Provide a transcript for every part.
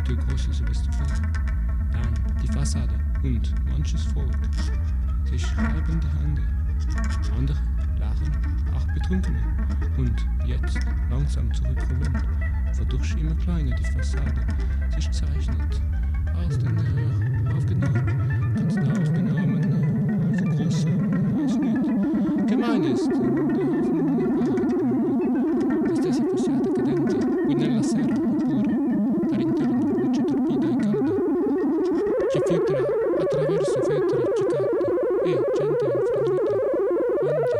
einige große Silvesterfeuer, dann die Fassade und manches Volk, sich halbende Hände, andere lachen, auch Betrunkene, und jetzt langsam zurückrollend, wodurch immer kleiner die Fassade sich zeichnet, aus den aufgenommen, ganz nah aufgenommen, so groß ausgeht. Gemein ist in der Hoffnung, dass diese Fassade cadente, qui nella sera pure, all'interno luce torpida e calda, che filtra attraverso vetri accecati e gente infradrita, mangia.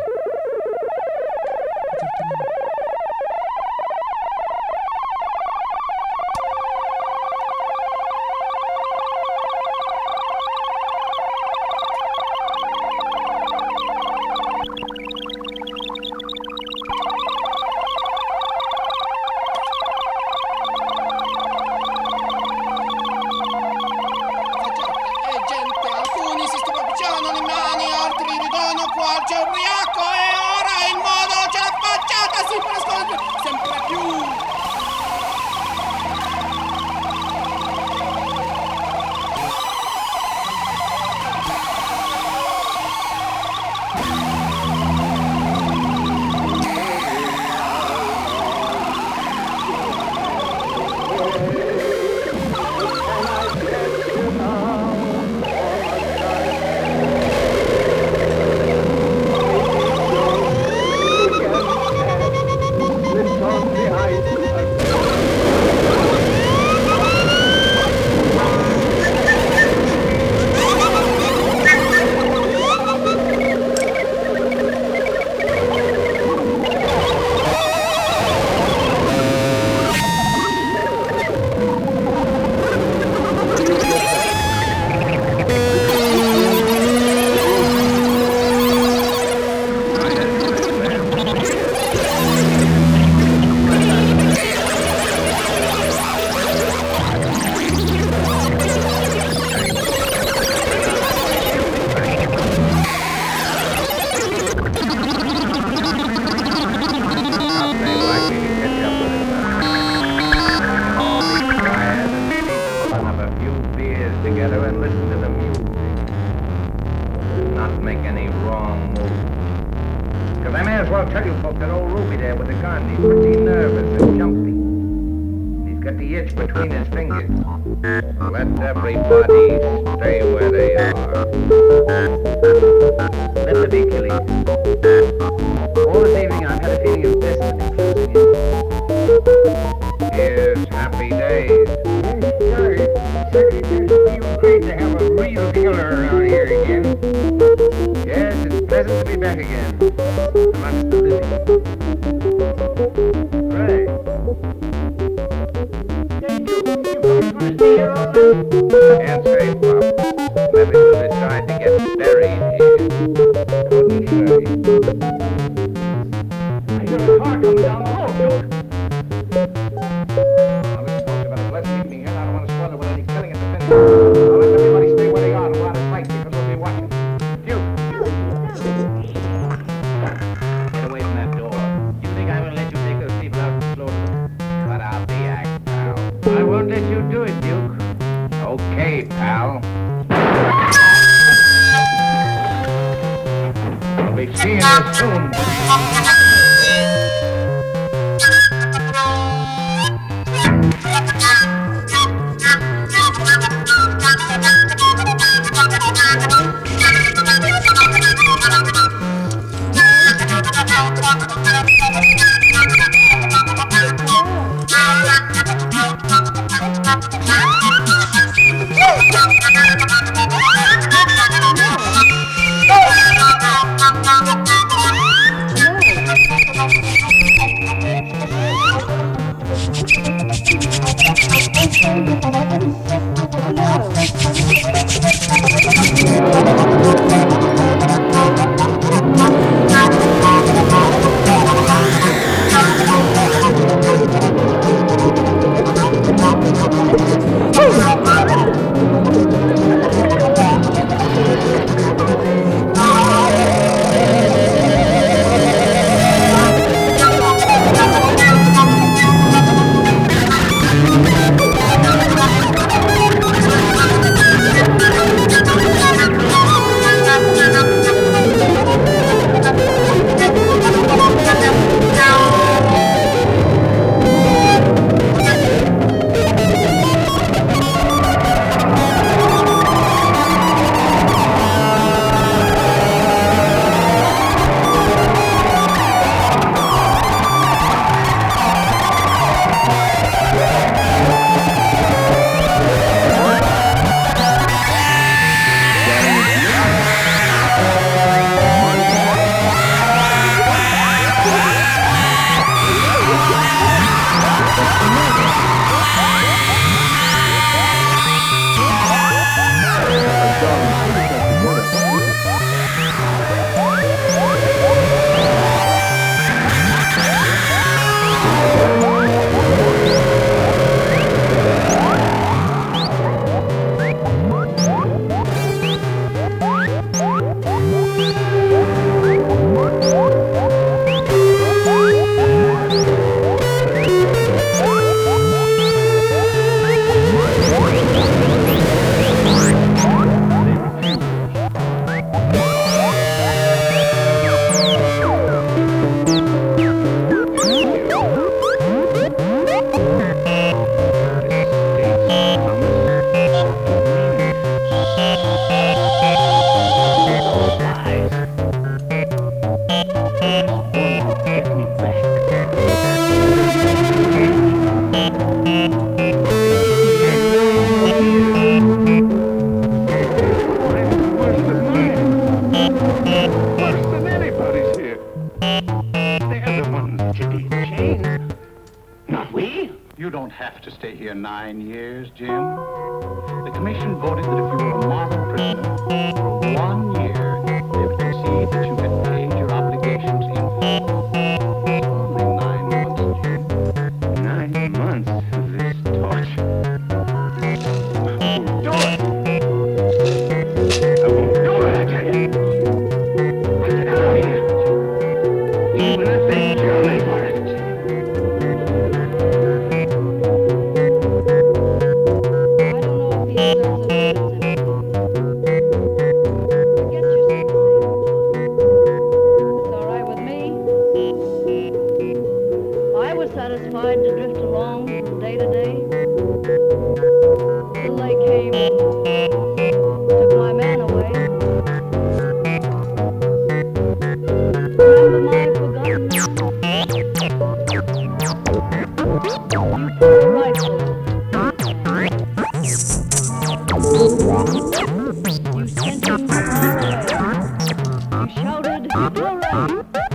don't have to stay here 9 years, Jim. The commission voted that if you were a model prisoner for 1 year, they would concede that you had paid your obligations in full. Only 9 months, Jim. 9 months of this torture. Do it! I won't do it, I tell you. Get out of here. Even if they kill me for it. Satisfied to drift along from day to day till they came and took my man away. Remember my forgotten man? You put a rifle. You sent him far away. You shouted, "Hooray!"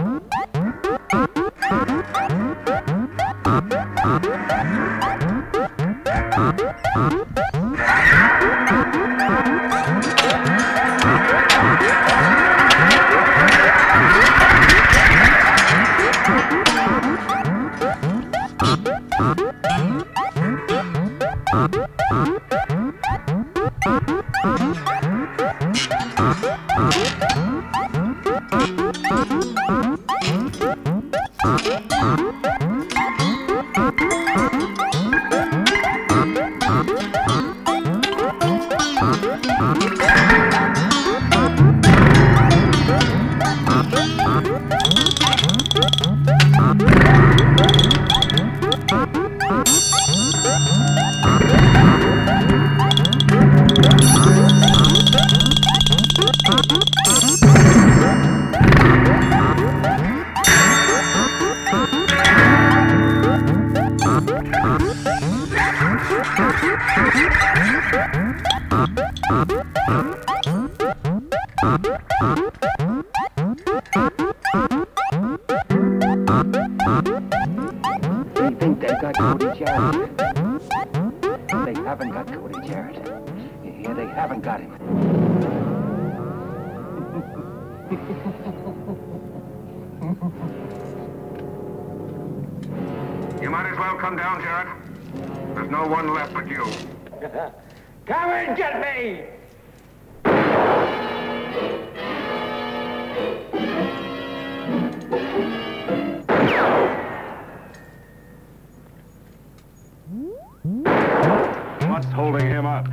They think they've got Cody Jarrett. They haven't got Cody Jarrett. Yeah, they haven't got him. You might as well come down, Jarrett. There's no one left but you. Come and get me! What's holding him up?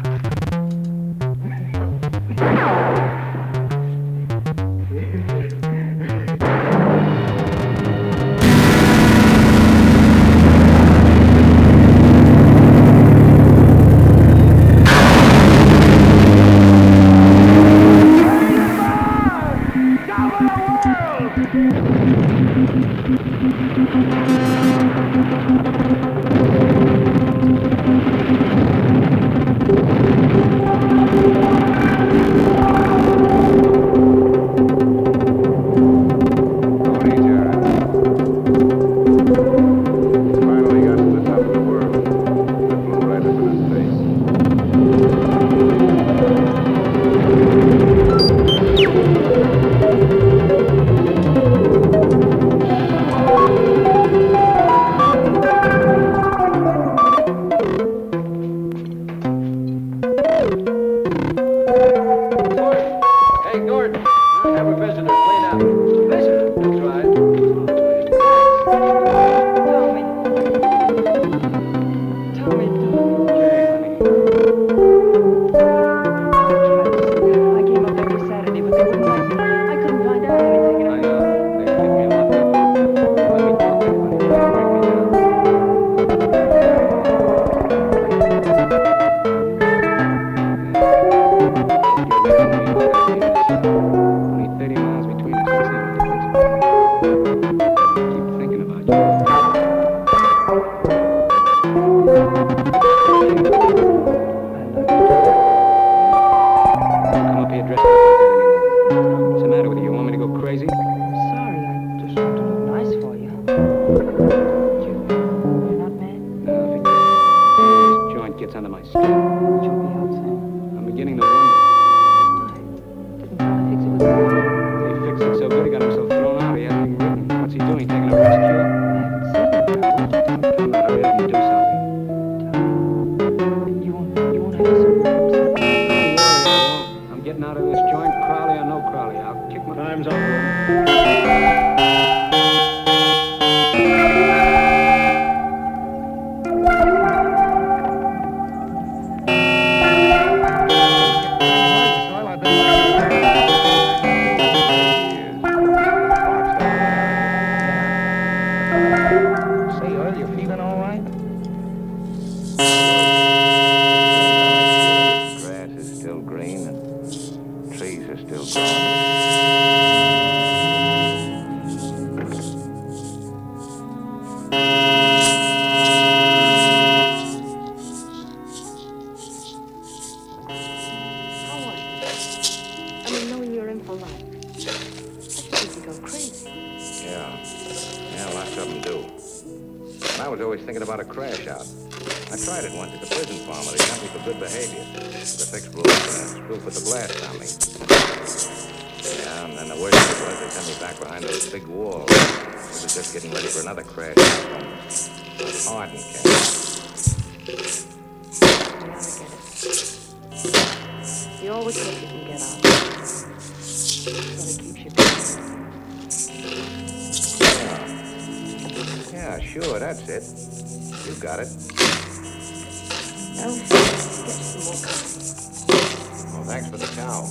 gets under my skin. Would you be out soon? I'm beginning to wonder. Why? Didn't Charlie fix it with the He fixed it so good he got himself thrown out. He hasn't even written. What's he doing? Taking a rest cure? I haven't seen him. I'm not hurry up and do something. You won't have to support him. Don't worry, I won't. I'm getting out of this joint, Crowley or no Crowley. I'll kick my... Time's up. Say, Earl, you feeling all right? Grass is still green and trees are still growing. How was it? I mean, knowing you're in for life. I just think you go crazy. Yeah, lots of them do. And I was always thinking about a crash out. I tried it once at the prison farm. They sent me for good behavior. The fix blew up and a screw put the blast on me. Yeah, and then the worst of it was they sent me back behind those big walls. I was just getting ready for another crash out when Harden came. Yeah, I get it. You always think you can get out. But it keeps you busy. Yeah, sure, that's it. You got it. Well, get you some more coffee. Well, thanks for the towel.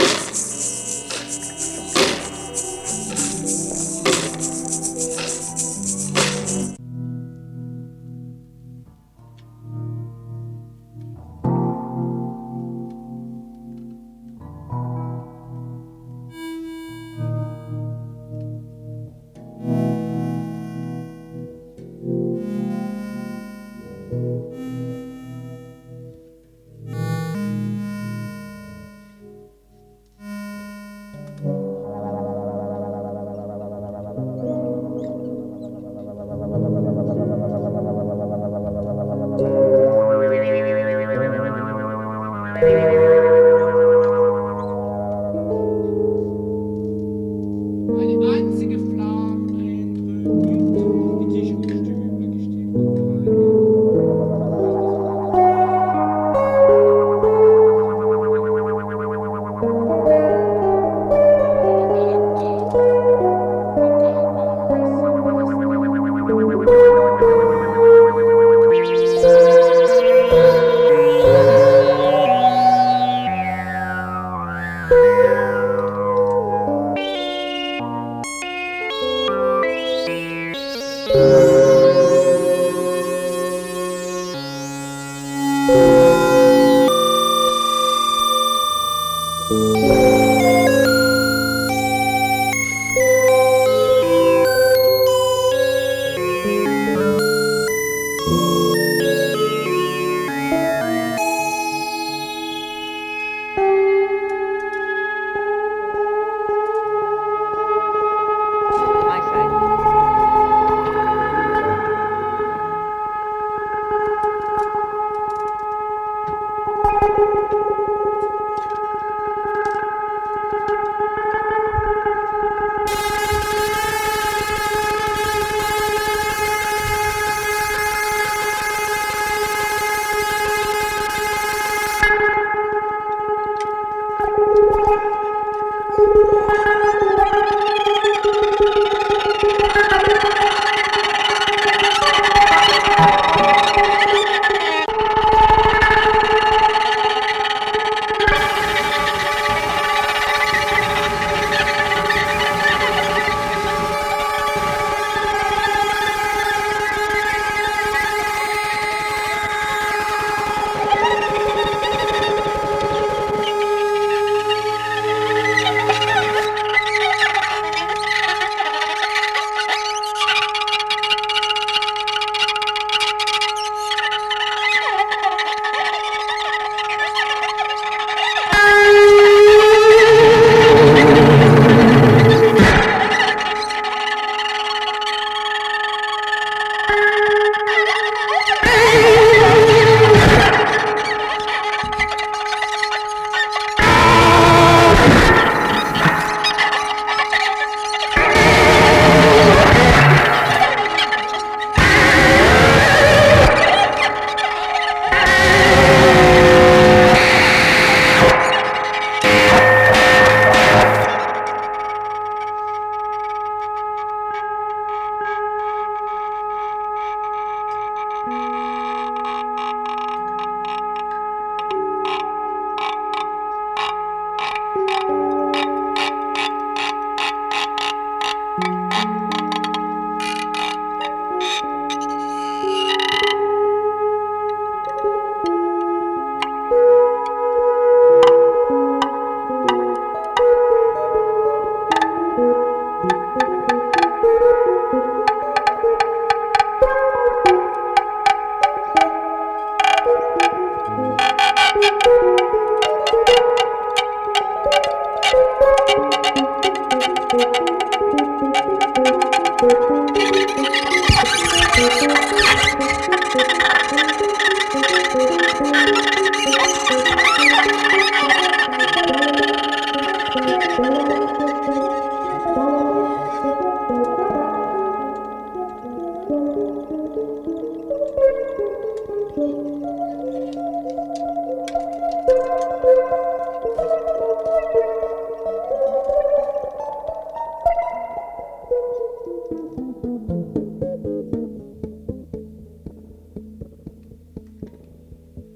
Eine einzige Flamme eintrübt, die Tischstühle gesteht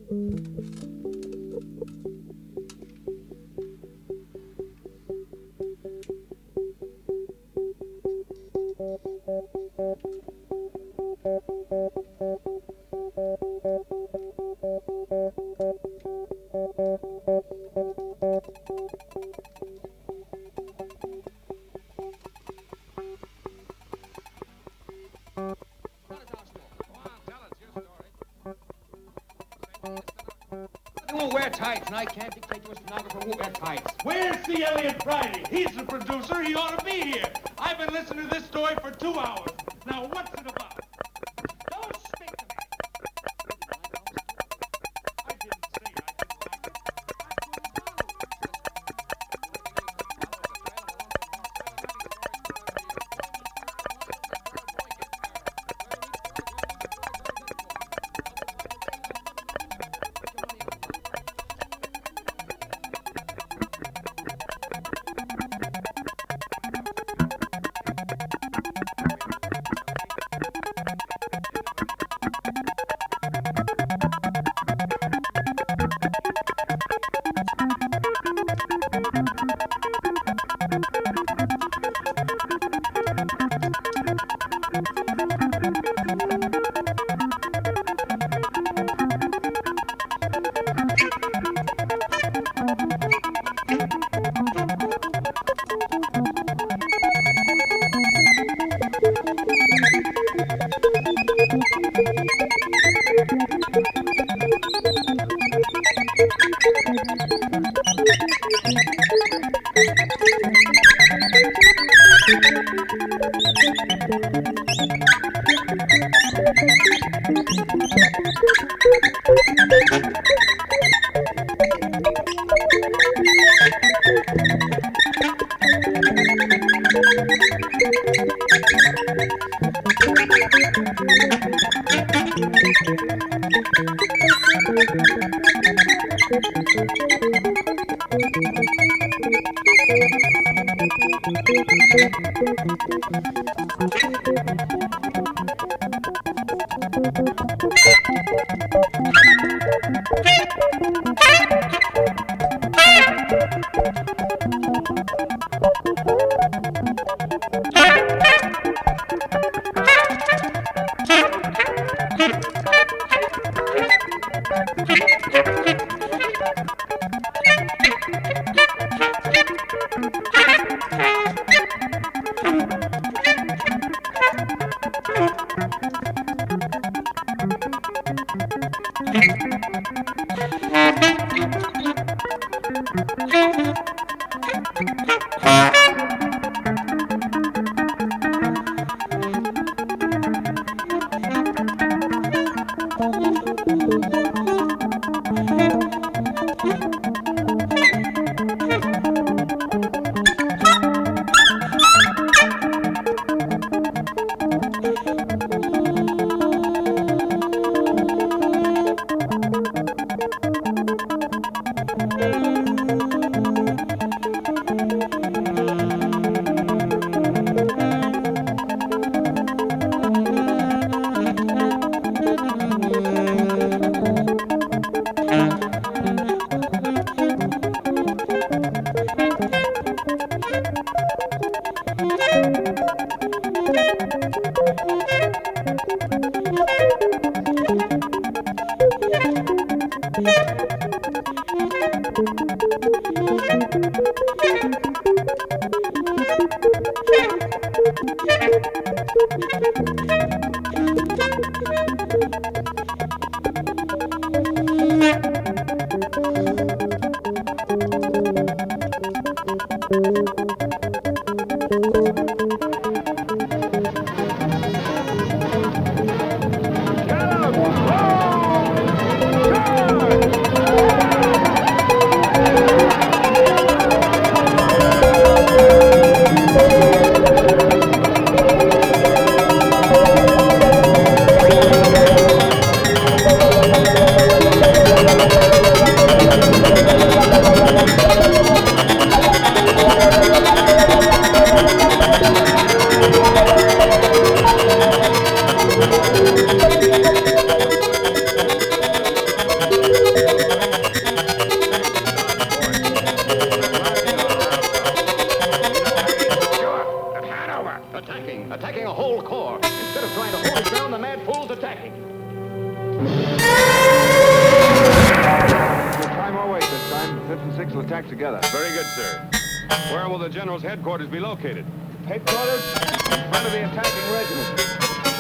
They won't wear tights, and I can't dictate to a stenographer who wear tights. Where's C. Elliot Friday? He's the producer. He ought to be here. I've been listening to this story for 2 hours. Now, what's it about? Don't speak to me. I didn't say I didn't will attack together. Very good, sir. Where will the general's headquarters be located? Headquarters in front of the attacking regiment.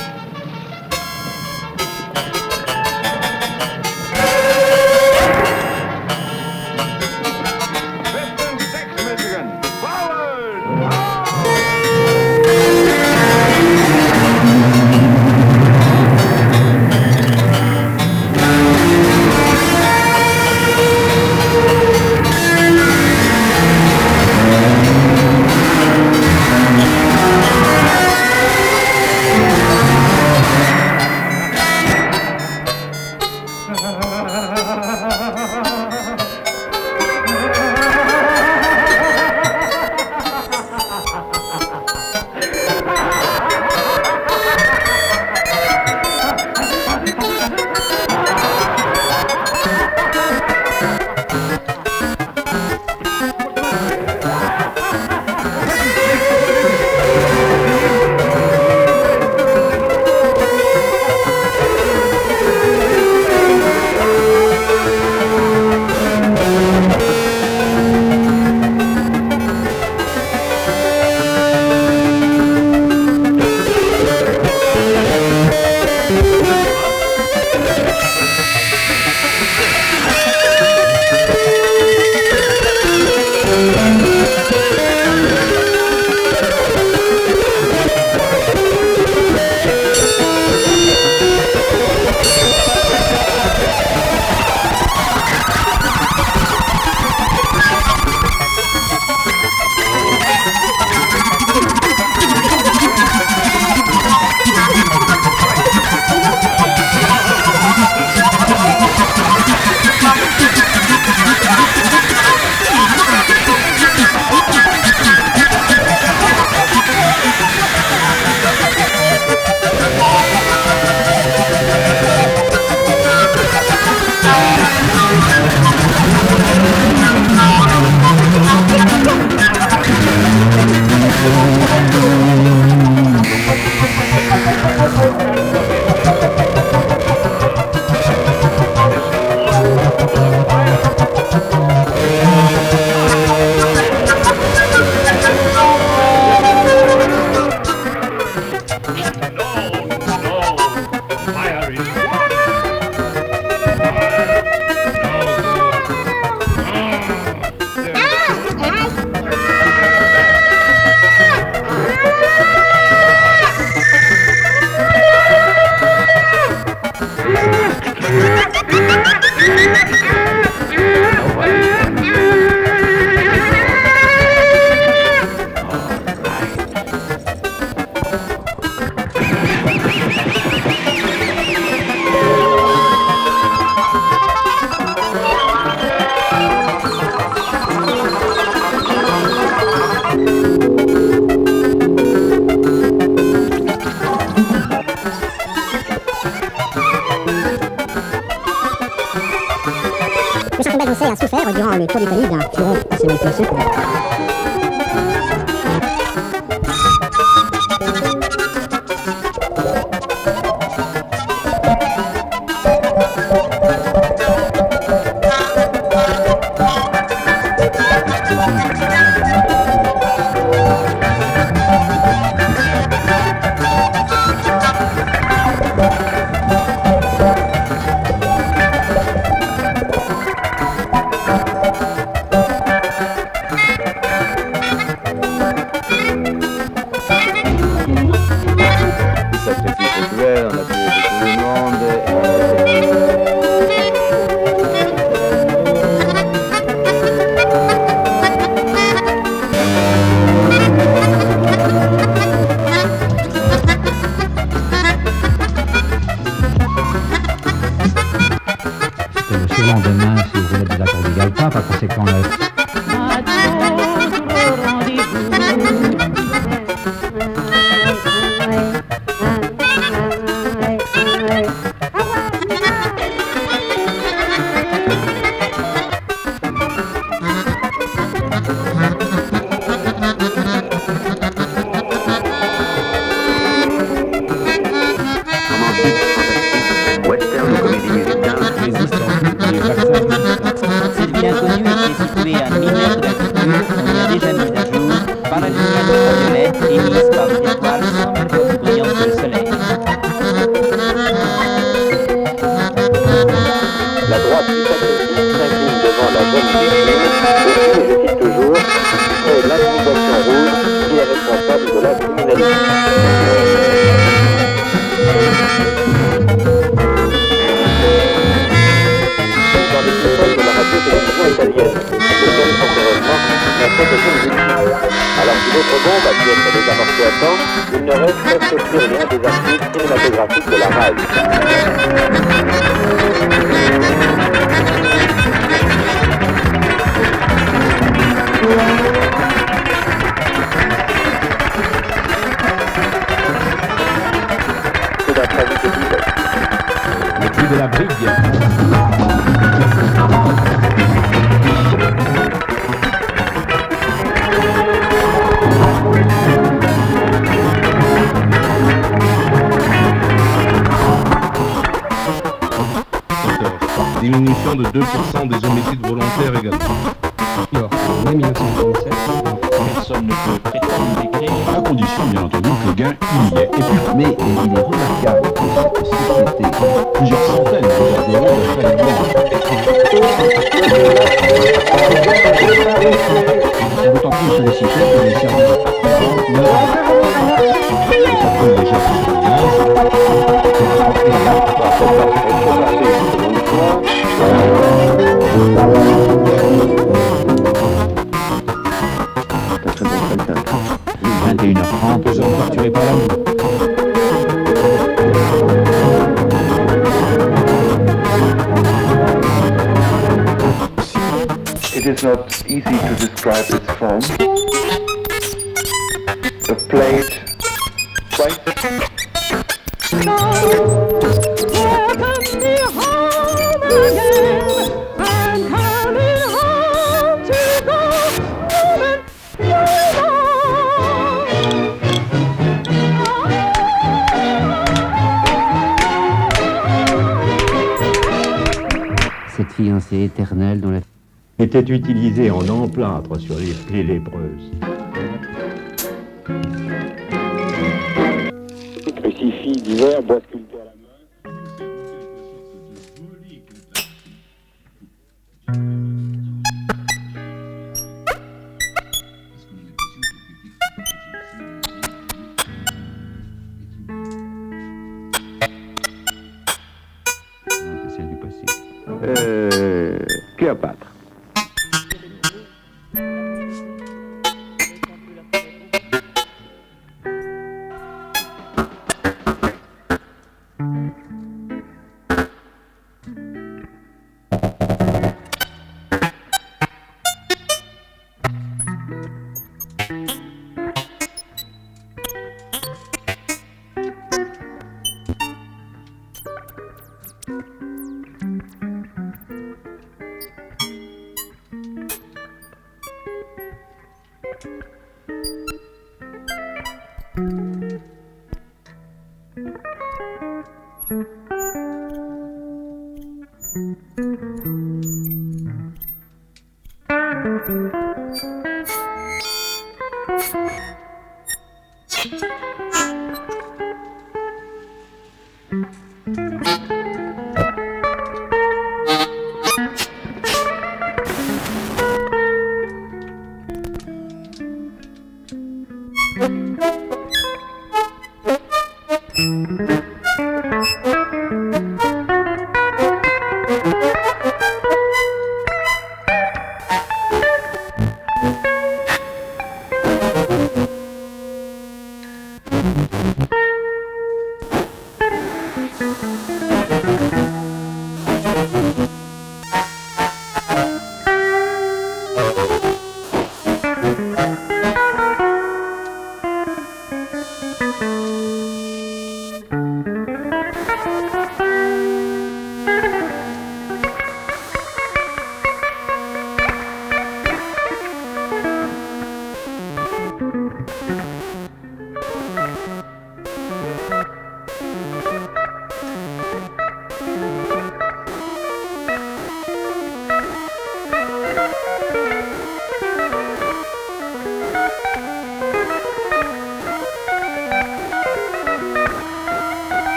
a souffert durant le Tour d'Italie d'un turon assez mal placé. Cette ville inconnue était située à la zone des crimes, et je cite toujours, c'est l'intimidation rouge qui est responsable de la criminalité. Dans les sous-sols de la radio-télévision italienne, lequel, temporairement, n'a fait aucune victime. Alors si l'autre bombe a pu être désamorcée à temps, il ne reste presque plus rien des archives cinématographiques de la RAI. C'est d'un tragique épisode. Le cri de la brigue. Diminution de 2% des homicides volontaires également. Alors, en mai 1937, personne ne peut prétendre décrire. À condition, bien entendu, que le gain il y est. Et puis, mais il est remarquable que cette société, plusieurs centaines de milliards d'euros de frais de mort. D'autant plus sollicité que les services torturés par l'amour. It is not easy to describe its form. The plate, white. Cette fiancée éternelle dont la était utilisée en emplâtre sur les plaies lépreuses. Crucifix divers, bois sculptés à la main. C'est celle du passé. Cléopâtre.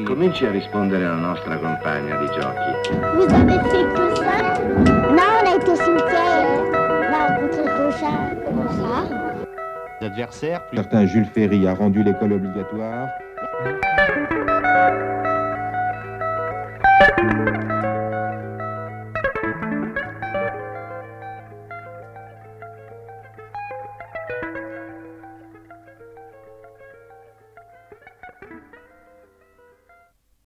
Cominci a rispondere alla nostra compagna di giochi. Vous avez fait que ça? Non, on a été au cimetière. On a rencontré Rochard. Comment ça? Les adversaires. Certain Jules Ferry a rendu l'école obligatoire.